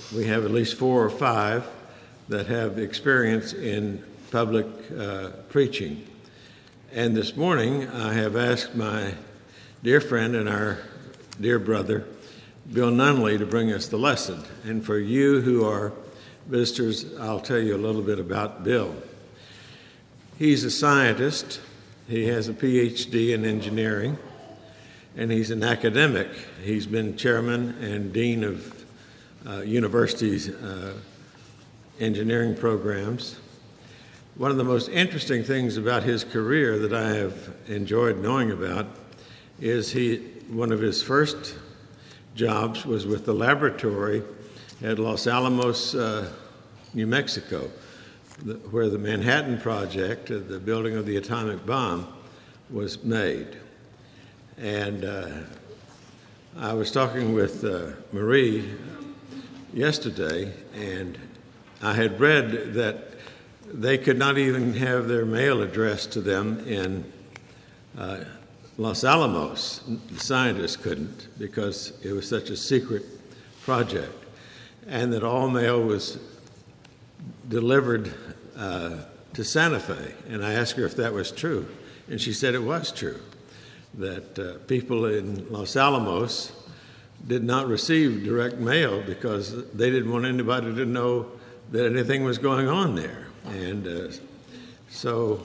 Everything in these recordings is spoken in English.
we have at least 4 or 5 that have experience in public preaching. And this morning, I have asked my dear friend and our dear brother, Bill Nunley, to bring us the lesson. And for you who are visitors, I'll tell you a little bit about Bill. He's a scientist. He has a PhD in engineering, and he's an academic. He's been chairman and dean of universities' engineering programs. One of the most interesting things about his career that I have enjoyed knowing about is one of his first jobs was with the laboratory at Los Alamos, New Mexico, where the Manhattan Project, the building of the atomic bomb, was made. And I was talking with Marie yesterday, and I had read that they could not even have their mail addressed to them in Los Alamos. The scientists couldn't because it was such a secret project, and that all mail was delivered to Santa Fe. And I asked her if that was true, and she said it was true, that people in Los Alamos did not receive direct mail because they didn't want anybody to know that anything was going on there. And so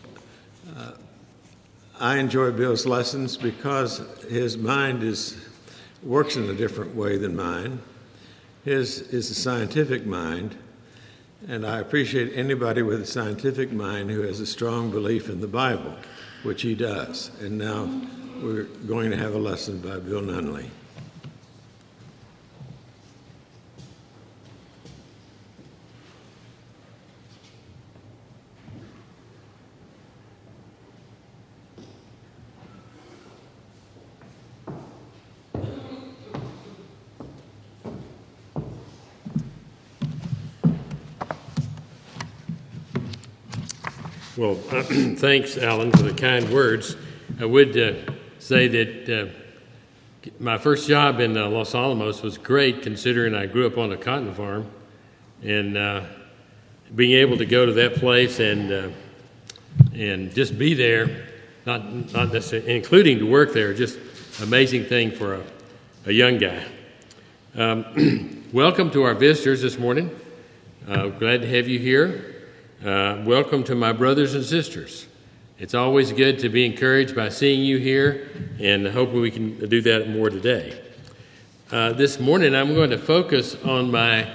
I enjoy Bill's lessons because his mind works in a different way than mine. His is a scientific mind, and I appreciate anybody with a scientific mind who has a strong belief in the Bible, which he does. And now we're going to have a lesson by Bill Nunley. Well, thanks, Alan, for the kind words. I would say that my first job in Los Alamos was great, considering I grew up on a cotton farm, and being able to go to that place and just be there, not necessarily, including to work there, just amazing thing for a young guy. Welcome to our visitors this morning. Glad to have you here. Welcome to my brothers and sisters. It's always good to be encouraged by seeing you here, and hopefully we can do that more today. This morning I'm going to focus on my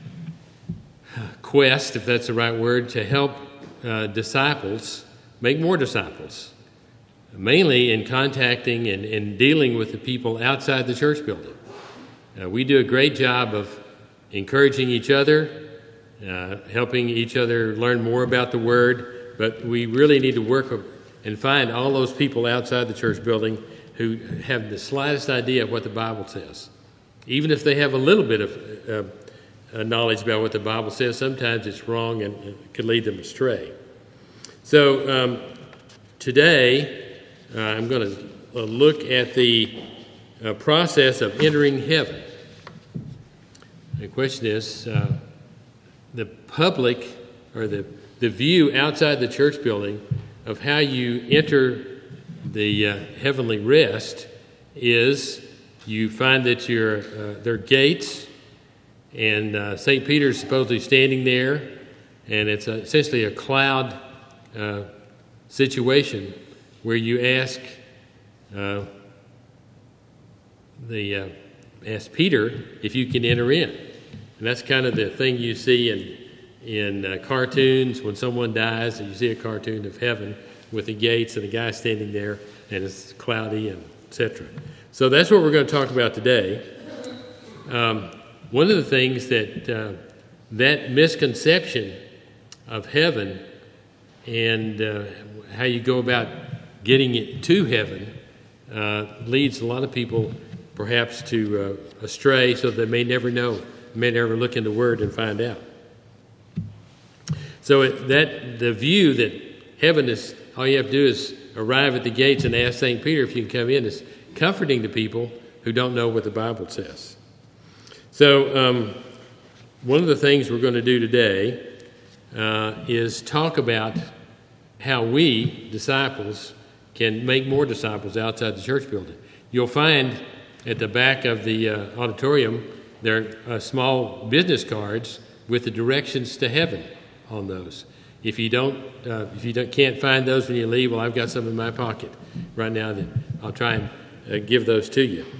quest, if that's the right word, to help disciples make more disciples, mainly in contacting and dealing with the people outside the church building. We do a great job of encouraging each other, helping each other learn more about the Word, but we really need to work and find all those people outside the church building who have the slightest idea of what the Bible says. Even if they have a little bit of knowledge about what the Bible says, sometimes it's wrong and it could lead them astray. So today I'm going to look at the process of entering heaven. The question is, the public, or the view outside the church building of how you enter the heavenly rest is you find that there are gates, and St. Peter's supposedly standing there, and it's essentially a cloud situation where you ask Peter if you can enter in. And that's kind of the thing you see in cartoons when someone dies, and you see a cartoon of heaven with the gates and the guy standing there, and it's cloudy, and etc. So that's what we're going to talk about today. One of the things that misconception of heaven and how you go about getting it to heaven leads a lot of people perhaps to astray, so they may never know. May never look in the Word and find out. So the view that heaven is, all you have to do is arrive at the gates and ask St. Peter if you can come in, is comforting to people who don't know what the Bible says. So one of the things we're going to do today is talk about how we, disciples, can make more disciples outside the church building. You'll find at the back of the auditorium there are small business cards with the directions to heaven on those. If you can't find those when you leave, well, I've got some in my pocket right now that I'll try and give those to you.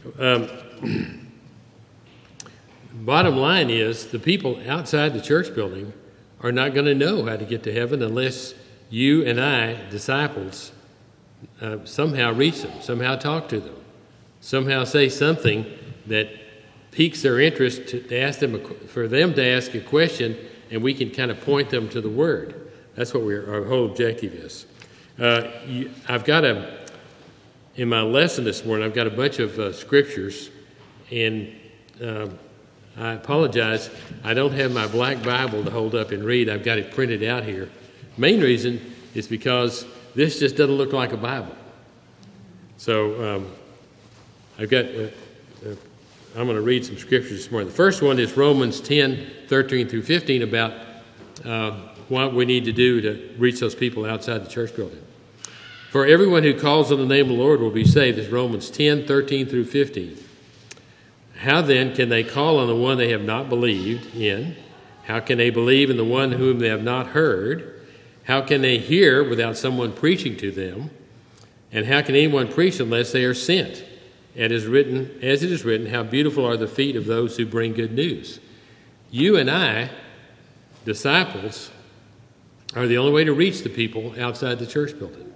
Bottom line is the people outside the church building are not going to know how to get to heaven unless you and I, disciples, somehow reach them, somehow talk to them, somehow say something that piques their interest to ask them for them to ask a question, and we can kind of point them to the Word. That's what our whole objective is. I've got in my lesson this morning, I've got a bunch of scriptures, and I apologize, I don't have my black Bible to hold up and read. I've got it printed out here. Main reason is because this just doesn't look like a Bible. So I've got, I'm going to read some scriptures this morning. The first one is Romans 10:13 through 15 about what we need to do to reach those people outside the church building. For everyone who calls on the name of the Lord will be saved. This is Romans 10:13 through 15. How then can they call on the one they have not believed in? How can they believe in the one whom they have not heard? How can they hear without someone preaching to them? And how can anyone preach unless they are sent? As it is written, how beautiful are the feet of those who bring good news. You and I, disciples, are the only way to reach the people outside the church building.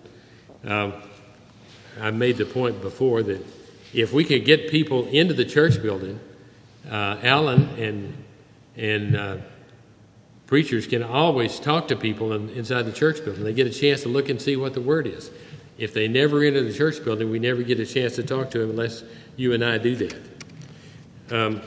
I made the point before that if we could get people into the church building, Alan and preachers can always talk to people inside the church building. They get a chance to look and see what the Word is. If they never enter the church building, we never get a chance to talk to them unless you and I do that.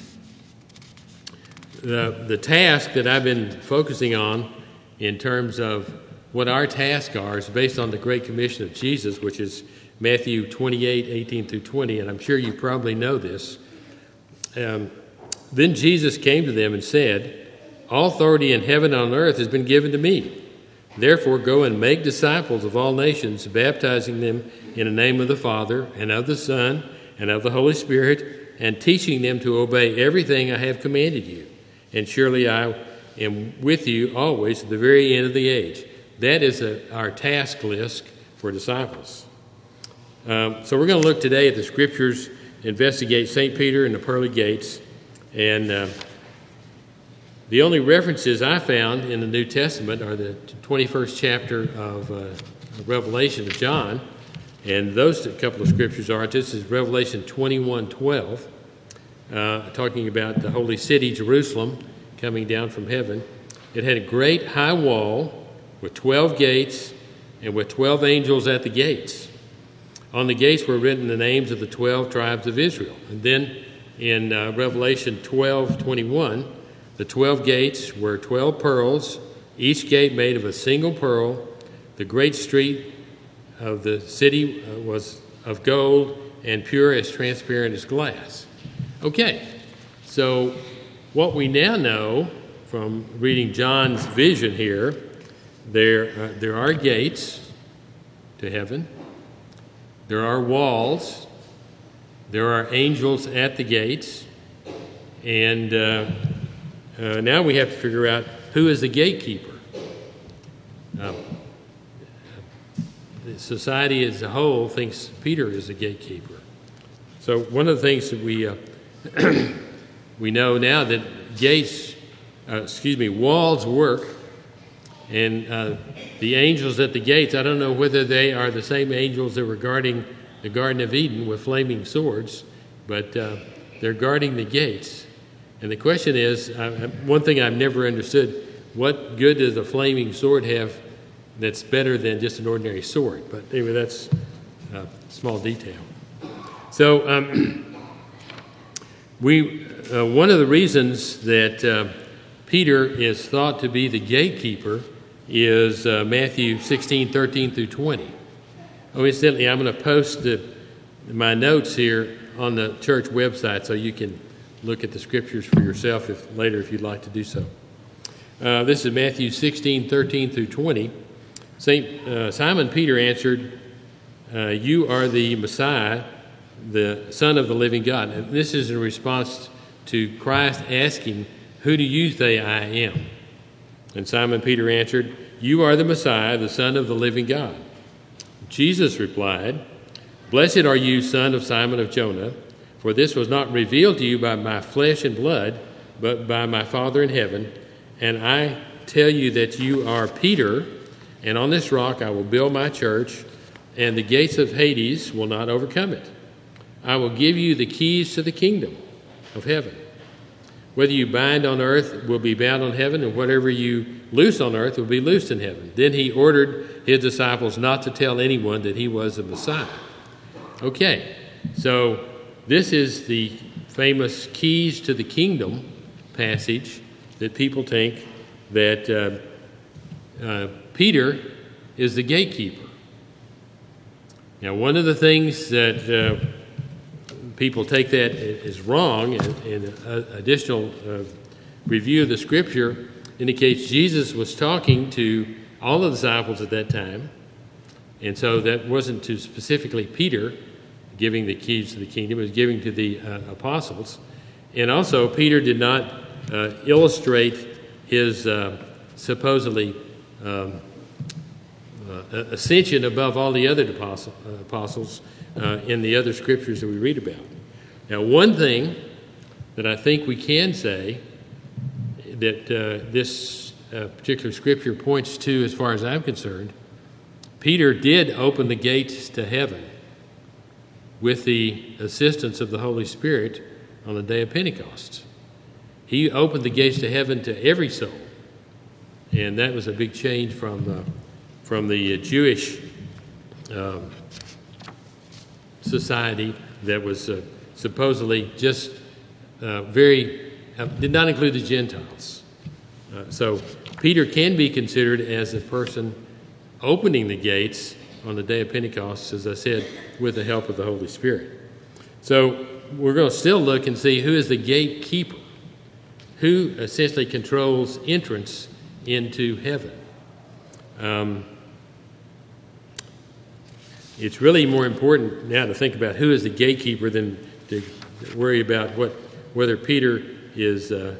The task that I've been focusing on in terms of what our tasks are is based on the Great Commission of Jesus, which is Matthew 28:18 through 20, and I'm sure you probably know this. Then Jesus came to them and said, all authority in heaven and on earth has been given to me. Therefore, go and make disciples of all nations, baptizing them in the name of the Father and of the Son and of the Holy Spirit, and teaching them to obey everything I have commanded you. And surely I am with you always to the very end of the age. That is our task list for disciples. So we're going to look today at the Scriptures, investigate St. Peter and the pearly gates, and the only references I found in the New Testament are the 21st chapter of Revelation of John, and those couple of scriptures are, this is Revelation 21:12, talking about the holy city, Jerusalem, coming down from heaven. It had a great high wall with 12 gates and with 12 angels at the gates. On the gates were written the names of the 12 tribes of Israel. And then in Revelation 12:21, the 12 gates were 12 pearls, each gate made of a single pearl. The great street of the city was of gold and pure, as transparent as glass. Okay, so what we now know from reading John's vision here, there are gates to heaven. There are walls. There are angels at the gates. And now we have to figure out who is the gatekeeper. The society as a whole thinks Peter is the gatekeeper. So one of the things that we know now that walls work, and the angels at the gates, I don't know whether they are the same angels that were guarding the Garden of Eden with flaming swords, but they're guarding the gates. And the question is, one thing I've never understood, what good does a flaming sword have that's better than just an ordinary sword? But anyway, that's a small detail. So one of the reasons that Peter is thought to be the gatekeeper is Matthew 16:13 through 20. Oh, incidentally, I'm going to post my notes here on the church website so you can look at the scriptures for yourself later if you'd like to do so. This is Matthew 16:13 through 20. Simon Peter answered, "You are the Messiah, the Son of the living God." And this is in response to Christ asking, "Who do you say I am?" And Simon Peter answered, "You are the Messiah, the Son of the living God." Jesus replied, "Blessed are you, son of Simon of Jonah, for this was not revealed to you by my flesh and blood, but by my Father in heaven. And I tell you that you are Peter, and on this rock I will build my church, and the gates of Hades will not overcome it. I will give you the keys to the kingdom of heaven. Whether you bind on earth will be bound on heaven, and whatever you loose on earth will be loosed in heaven." Then he ordered his disciples not to tell anyone that he was the Messiah. Okay, so this is the famous keys to the kingdom passage that people think that Peter is the gatekeeper. Now, one of the things that people take that as wrong, and additional review of the scripture indicates Jesus was talking to all the disciples at that time, and so that wasn't to specifically Peter giving the keys to the kingdom, it was giving to the apostles. And also, Peter did not illustrate his supposedly ascension above all the other apostles in the other scriptures that we read about. Now, one thing that I think we can say that this particular scripture points to, as far as I'm concerned, Peter did open the gates to heaven with the assistance of the Holy Spirit on the day of Pentecost. He opened the gates to heaven to every soul, and that was a big change from the Jewish society that was supposedly just did not include the Gentiles. So Peter can be considered as a person opening the gates on the day of Pentecost, as I said, with the help of the Holy Spirit. So we're going to still look and see who is the gatekeeper, who essentially controls entrance into heaven. It's really more important now to think about who is the gatekeeper than to worry about whether Peter is the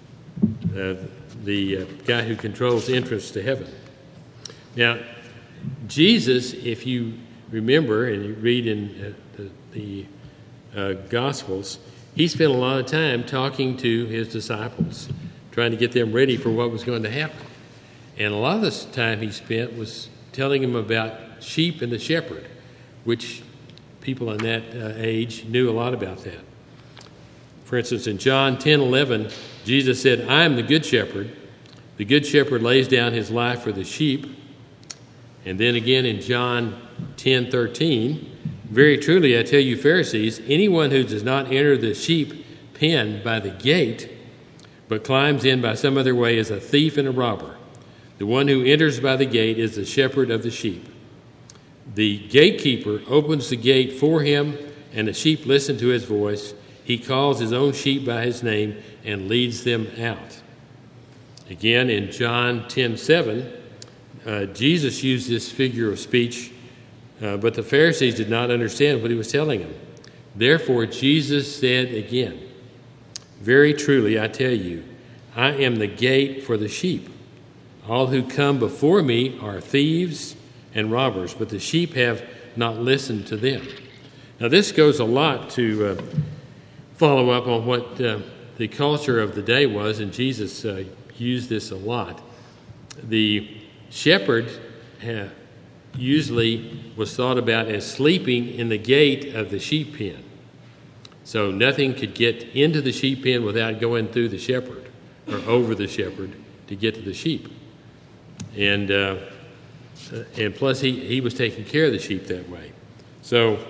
guy who controls entrance to heaven. Now, Jesus, if you remember and you read in the Gospels, he spent a lot of time talking to his disciples, trying to get them ready for what was going to happen. And a lot of this time he spent was telling them about sheep and the shepherd, which people in that age knew a lot about that. For instance, in John 10:11, Jesus said, "I am the good shepherd. The good shepherd lays down his life for the sheep." And then again in John 10:13, "Very truly I tell you, Pharisees, anyone who does not enter the sheep pen by the gate, but climbs in by some other way, is a thief and a robber. The one who enters by the gate is the shepherd of the sheep. The gatekeeper opens the gate for him, and the sheep listen to his voice. He calls his own sheep by his name and leads them out." Again, in John 10:7, Jesus used this figure of speech, but the Pharisees did not understand what he was telling them. Therefore, Jesus said again, "Very truly, I tell you, I am the gate for the sheep. All who come before me are thieves and robbers, but the sheep have not listened to them." Now, this goes a lot to follow up on what the culture of the day was, and Jesus used this a lot. The shepherd usually was thought about as sleeping in the gate of the sheep pen. So nothing could get into the sheep pen without going through the shepherd or over the shepherd to get to the sheep. And plus he was taking care of the sheep that way. So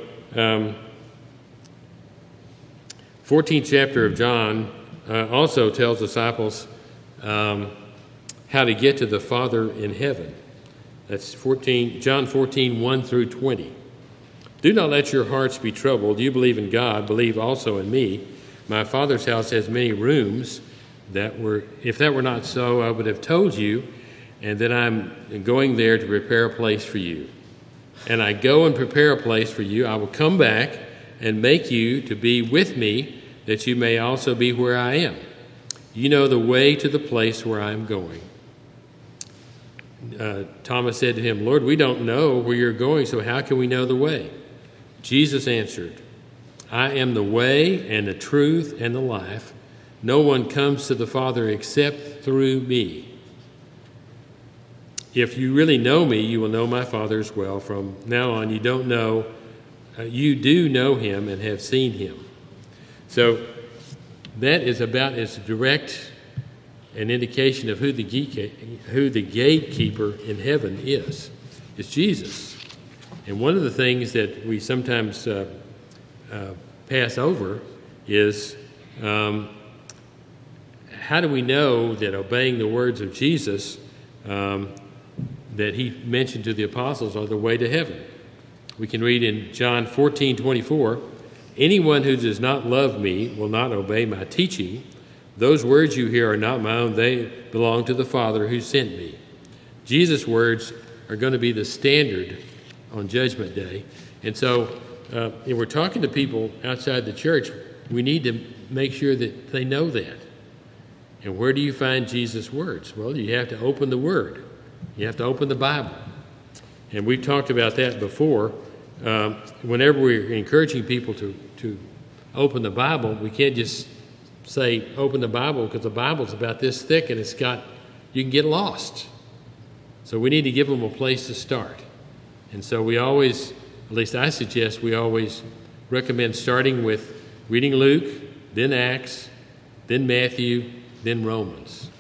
14th chapter of John also tells disciples how to get to the Father in heaven. That's John 14, 1 through 20. "Do not let your hearts be troubled. You believe in God, believe also in me. My Father's house has many rooms. If that were not so, I would have told you, and that I'm going there to prepare a place for you. And I go and prepare a place for you. I will come back and make you to be with me, that you may also be where I am. You know the way to the place where I am going. Thomas said to him, Lord, we don't know where you're going, so how can we know the way? Jesus answered, I am the way and the truth and the life. No one comes to the Father except through me. If you really know me, you will know my Father as well. From now on, you do know him and have seen him. So that is about as direct an indication of who the gatekeeper in heaven is. It's Jesus. And one of the things that we sometimes pass over is how do we know that obeying the words of Jesus that he mentioned to the apostles are the way to heaven? We can read in John 14:24, anyone who does not love me will not obey my teaching. Those words you hear are not my own. They belong to the Father who sent me. Jesus' words are going to be the standard on Judgment Day. And so if we're talking to people outside the church, we need to make sure that they know that. And where do you find Jesus' words? Well, you have to open the Word. You have to open the Bible. And we've talked about that before. Whenever we're encouraging people to open the Bible, we can't just say open the Bible, because the Bible's about this thick and you can get lost. So we need to give them a place to start. And so we always, at least I suggest, we always recommend starting with reading Luke, then Acts, then Matthew, then Romans.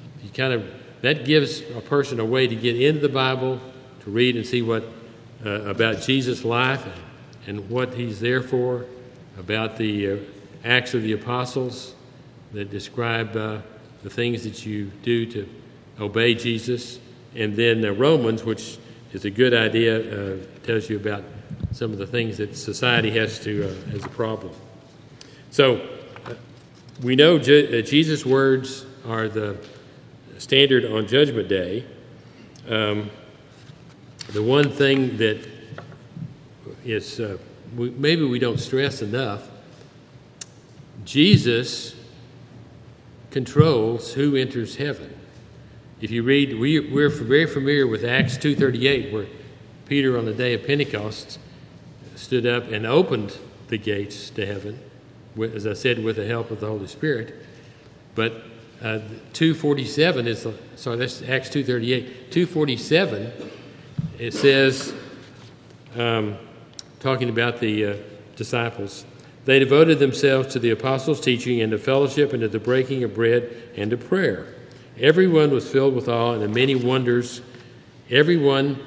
That gives a person a way to get into the Bible, to read and see what about Jesus' life and what he's there for, about the Acts of the Apostles that describe the things that you do to obey Jesus, and then Romans, which is a good idea, tells you about some of the things that society has a problem. So we know Jesus' words are the standard on Judgment Day. The one thing that is maybe we don't stress enough, Jesus controls who enters heaven. If you read, we're very familiar with Acts 2:38, where Peter on the day of Pentecost stood up and opened the gates to heaven, as I said, with the help of the Holy Spirit. But 2:47 that's Acts 2:38. 2:47, it says, talking about the disciples, they devoted themselves to the apostles' teaching and to fellowship and to the breaking of bread and to prayer. Everyone was filled with awe and the many wonders. Everyone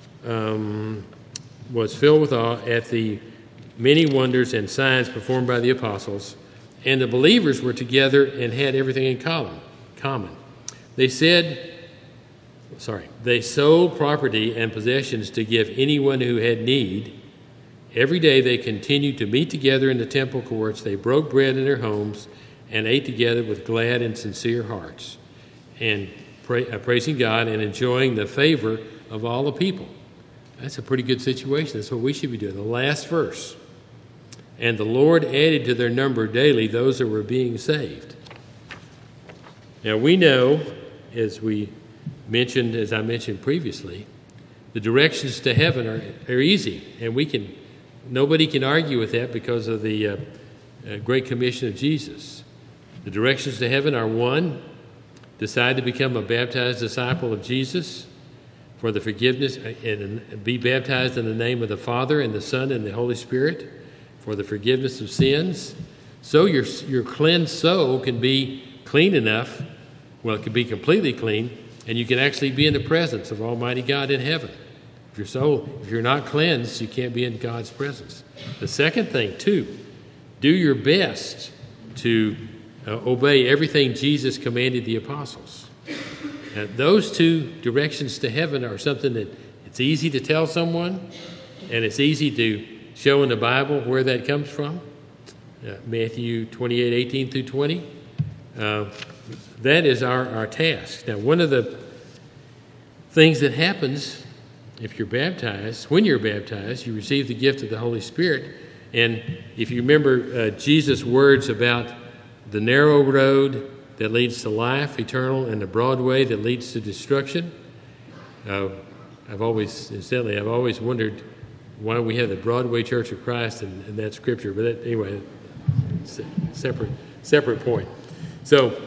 was filled with awe at the many wonders and signs performed by the apostles. And the believers were together and had everything in common. They sold property and possessions to give anyone who had need. Every day they continued to meet together in the temple courts. They broke bread in their homes and ate together with glad and sincere hearts, and praising God and enjoying the favor of all the people. That's a pretty good situation. That's what we should be doing. The last verse. And the Lord added to their number daily those that were being saved. Now we know, as I mentioned previously, the directions to heaven are easy, and nobody can argue with that because of the Great Commission of Jesus. The directions to heaven are: 1, decide to become a baptized disciple of Jesus for the forgiveness, and be baptized in the name of the Father and the Son and the Holy Spirit for the forgiveness of sins. So your cleansed soul can be clean enough, it can be completely clean, and you can actually be in the presence of Almighty God in heaven. If you're not cleansed, you can't be in God's presence. The second thing, 2, do your best to obey everything Jesus commanded the apostles. Those 2 directions to heaven are something that it's easy to tell someone, and it's easy to show in the Bible where that comes from. Matthew 28:18 through 20. That is our task. Now, one of the things that happens if you're baptized, when you're baptized, you receive the gift of the Holy Spirit. And if you remember Jesus' words about the narrow road that leads to life eternal and the broad way that leads to destruction, I've always wondered why we have the Broadway Church of Christ in that scripture. But anyway, separate point. So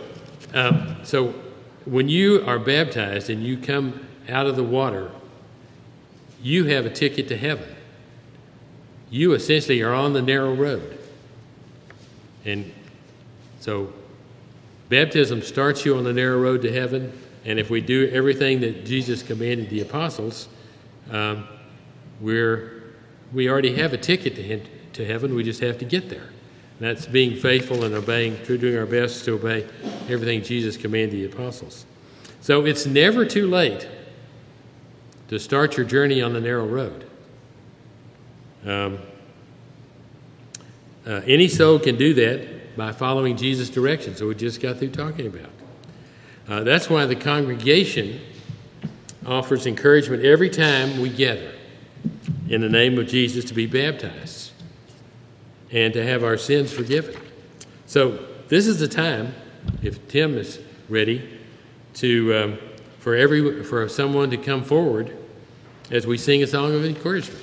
when you are baptized and you come out of the water, you have a ticket to heaven. You essentially are on the narrow road. And so baptism starts you on the narrow road to heaven, and if we do everything that Jesus commanded the apostles, we already have a ticket to heaven. We just have to get there. And that's being faithful and doing our best to obey everything Jesus commanded the apostles. So it's never too late to start your journey on the narrow road. Any soul can do that by following Jesus' directions, so we just got through talking about. That's why the congregation offers encouragement every time we gather in the name of Jesus to be baptized and to have our sins forgiven. So this is the time, if Tim is ready, for someone to come forward as we sing a song of encouragement.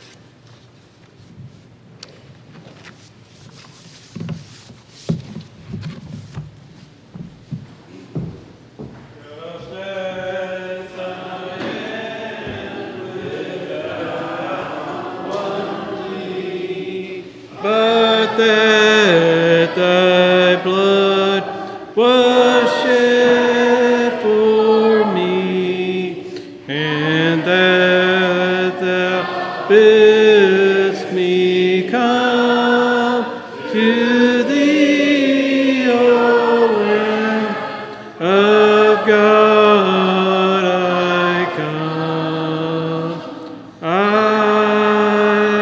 But that thy blood was shed for me, and that thou bidst me come to thee, O Lamb of God, I come.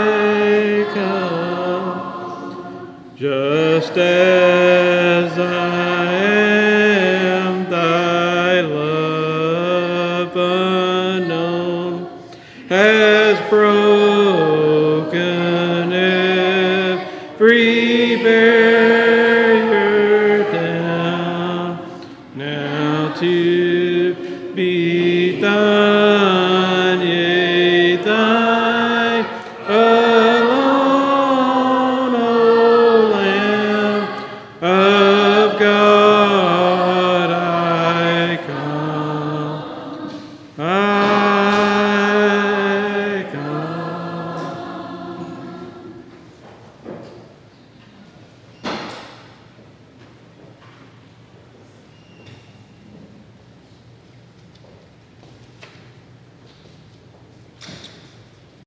I come. Just as I